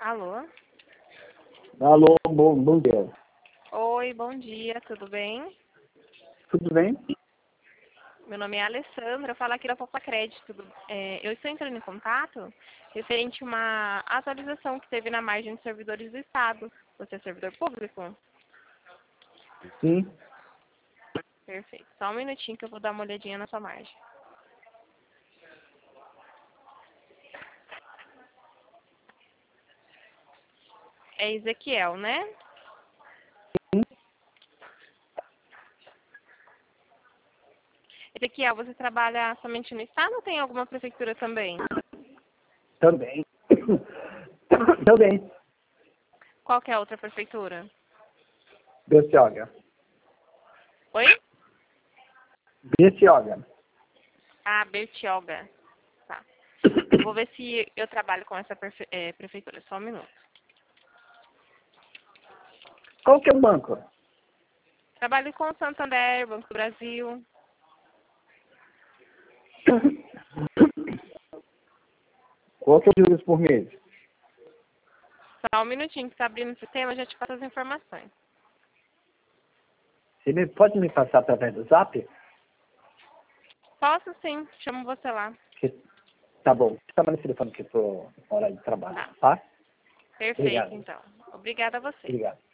Alô? Alô, bom dia. Oi, bom dia, tudo bem? Tudo bem? Meu nome é Alessandra, eu falo aqui da Poupa Crédito. Eu estou entrando em contato referente a uma atualização que teve na margem de servidores do Estado. Você é servidor público? Sim. Perfeito. Só um minutinho que eu vou dar uma olhadinha na sua margem. É Ezequiel, né? Ezequiel, você trabalha somente no Estado ou tem alguma prefeitura também? Também. Também. Qual que é a outra prefeitura? Bertioga. Oi? Bertioga. Ah, Bertioga. Tá. Eu vou ver se eu trabalho com essa prefeitura. Só um minuto. Qual que é o banco? Trabalho com o Santander, Banco do Brasil. Qual que é o juros por mês? Só um minutinho que está abrindo o sistema, eu já te passo as informações. Você pode me passar através do Zap? Posso sim, chamo você lá. Tá bom. Chama no telefone que eu tô na hora de trabalho, Tá. tá? Perfeito, Obrigado. então. Obrigada a você. Obrigado.